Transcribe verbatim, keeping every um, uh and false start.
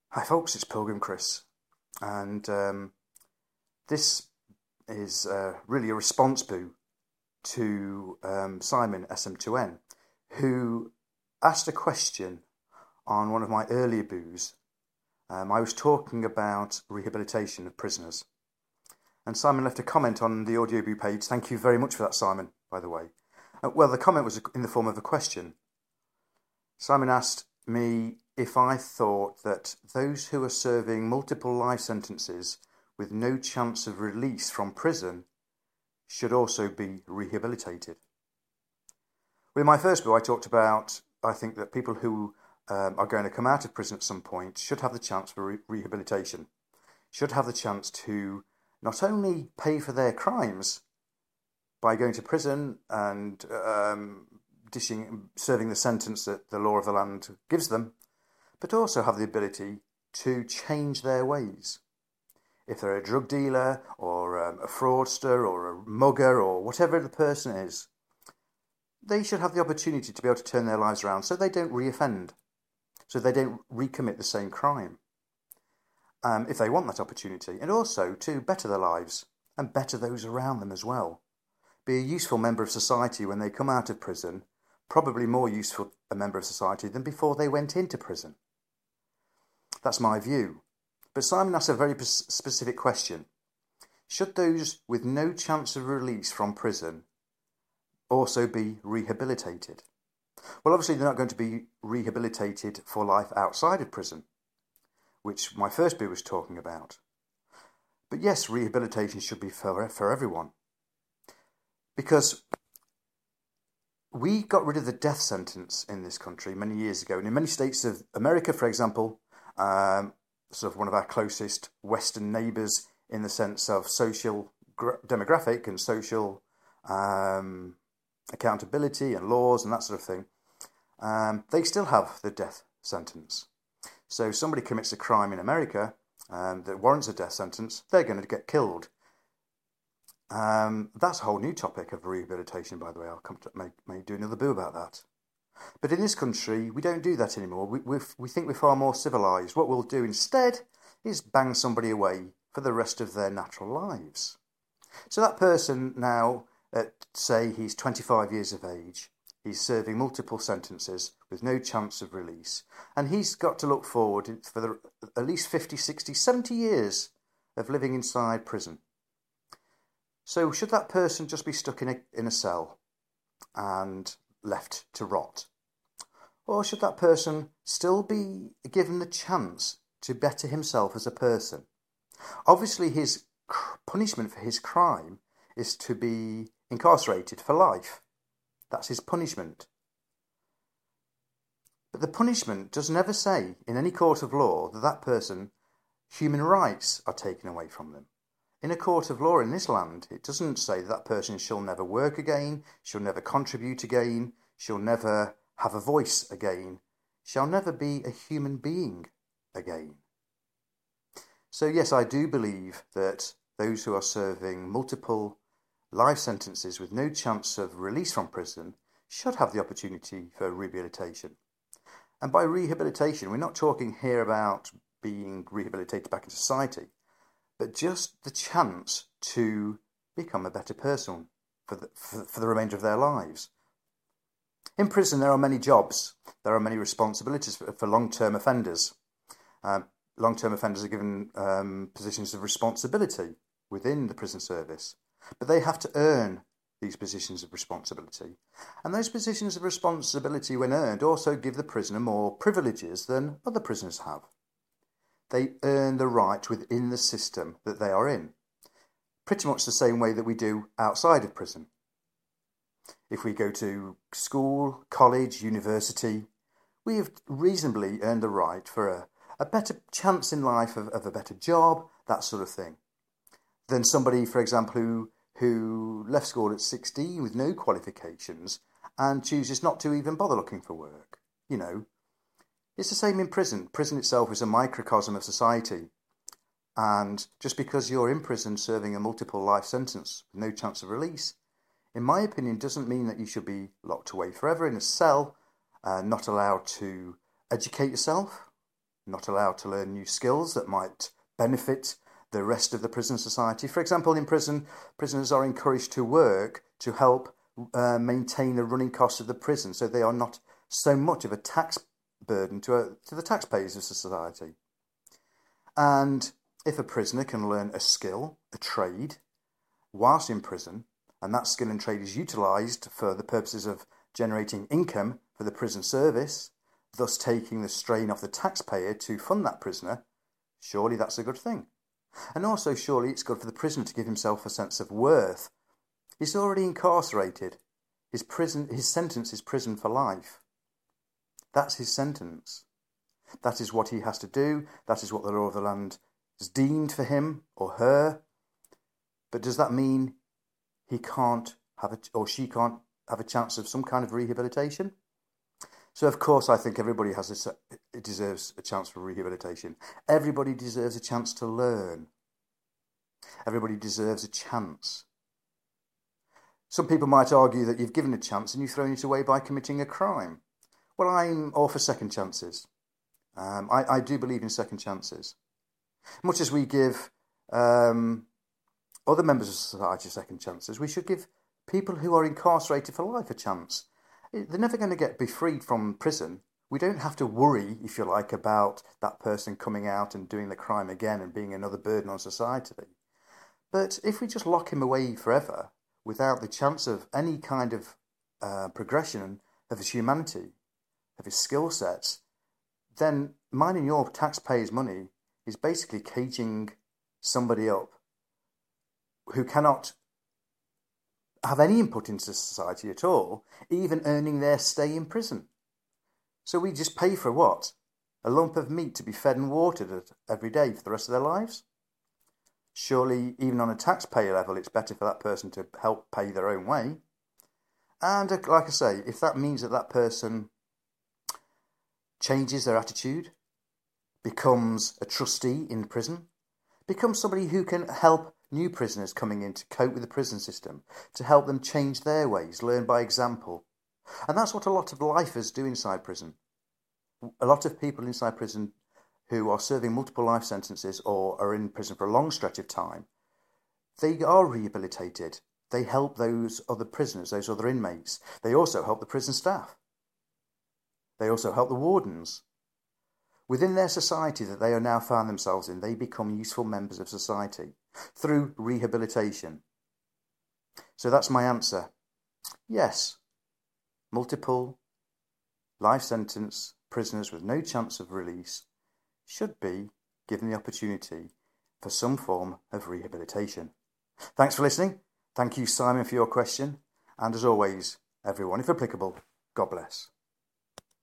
Hi folks, it's Pilgrim Chris, and um, this is uh, really a response boo to um, Simon S M two N, who asked a question on one of my earlier boos. Um, I was talking about rehabilitation of prisoners, and Simon left a comment on the audio boo page. Thank you very much for that, Simon, by the way. Uh, well, the comment was in the form of a question. Simon asked me if I thought that those who are serving multiple life sentences with no chance of release from prison should also be rehabilitated. Well, in my first book, I talked about, I think that people who um, are going to come out of prison at some point should have the chance for re- rehabilitation, should have the chance to not only pay for their crimes by going to prison and um, dishing, serving the sentence that the law of the land gives them, but also have the ability to change their ways. If they're a drug dealer or um, a fraudster or a mugger or whatever the person is, they should have the opportunity to be able to turn their lives around so they don't reoffend, so they don't recommit the same crime, um, if they want that opportunity, and also to better their lives and better those around them as well. Be a useful member of society when they come out of prison, probably more useful a member of society than before they went into prison. That's my view. But Simon asked a very specific question. Should those with no chance of release from prison also be rehabilitated? Well, obviously they're not going to be rehabilitated for life outside of prison, which my first bit was talking about. But yes, rehabilitation should be for, for everyone. Because we got rid of the death sentence in this country many years ago. And in many states of America, for example, um, sort of one of our closest Western neighbours in the sense of social demographic and social um, accountability and laws and that sort of thing, um, they still have the death sentence. So if somebody commits a crime in America um, that warrants a death sentence, they're going to get killed. Um, that's a whole new topic of rehabilitation, by the way. I'll come to may, may do another boo about that. But in this country, we don't do that anymore. We we we think we're far more civilised. What we'll do instead is bang somebody away for the rest of their natural lives. So that person now, at say he's twenty-five years of age, he's serving multiple sentences with no chance of release, and he's got to look forward for the, at least fifty, sixty, seventy years of living inside prison. So should that person just be stuck in a, in a cell and left to rot? Or should that person still be given the chance to better himself as a person? Obviously, his punishment for his crime is to be incarcerated for life. That's his punishment. But the punishment does never say in any court of law that that person, human rights are taken away from them. In a court of law in this land, it doesn't say that that person shall never work again, shall never contribute again, shall never have a voice again, shall never be a human being again. So yes, I do believe that those who are serving multiple life sentences with no chance of release from prison should have the opportunity for rehabilitation. And by rehabilitation, we're not talking here about being rehabilitated back in society, but just the chance to become a better person for the, for, for the remainder of their lives. In prison, there are many jobs. There are many responsibilities for, for long-term offenders. Uh, long-term offenders are given um, positions of responsibility within the prison service, but they have to earn these positions of responsibility. And those positions of responsibility, when earned, also give the prisoner more privileges than other prisoners have. They earn the right within the system that they are in, pretty much the same way that we do outside of prison. If we go to school, college, university, we have reasonably earned the right for a, a better chance in life of, of a better job, that sort of thing, than somebody, for example, who, who left school at sixteen with no qualifications and chooses not to even bother looking for work. You know, it's the same in prison. Prison itself is a microcosm of society. And just because you're in prison serving a multiple life sentence with no chance of release, in my opinion, doesn't mean that you should be locked away forever in a cell, uh, not allowed to educate yourself, not allowed to learn new skills that might benefit the rest of the prison society. For example, in prison, prisoners are encouraged to work to help uh, maintain the running costs of the prison, so they are not so much of a tax burden to, a, to the taxpayers of society. And if a prisoner can learn a skill, a trade, whilst in prison, and that skill and trade is utilised for the purposes of generating income for the prison service, thus taking the strain off the taxpayer to fund that prisoner, surely that's a good thing. And also surely it's good for the prisoner to give himself a sense of worth. He's already incarcerated. His prison, his sentence is prison for life. That's his sentence. That is what he has to do. That is what the law of the land has deemed for him or her. But does that mean he can't have a, or she can't have a chance of some kind of rehabilitation? So of course I think everybody has a, it deserves a chance for rehabilitation. Everybody deserves a chance to learn. Everybody deserves a chance. Some people might argue that you've given a chance and you've thrown it away by committing a crime. Well, I'm all for second chances. Um, I, I do believe in second chances. Much as we give um, other members of society second chances, we should give people who are incarcerated for life a chance. They're never going to get be freed from prison. We don't have to worry, if you like, about that person coming out and doing the crime again and being another burden on society. But if we just lock him away forever without the chance of any kind of uh, progression of his humanity, of his skill sets, then mining your taxpayers' money is basically caging somebody up who cannot have any input into society at all, even earning their stay in prison. So we just pay for what? A lump of meat to be fed and watered every day for the rest of their lives? Surely, even on a taxpayer level, it's better for that person to help pay their own way. And like I say, if that means that that person changes their attitude, becomes a trustee in prison, becomes somebody who can help new prisoners coming in to cope with the prison system, to help them change their ways, learn by example. And that's what a lot of lifers do inside prison. A lot of people inside prison who are serving multiple life sentences or are in prison for a long stretch of time, they are rehabilitated. They help those other prisoners, those other inmates. They also help the prison staff. They also help the wardens. Within their society that they are now found themselves in, they become useful members of society through rehabilitation. So that's my answer. Yes, multiple life sentence prisoners with no chance of release should be given the opportunity for some form of rehabilitation. Thanks for listening. Thank you, Simon, for your question. And as always, everyone, if applicable, God bless.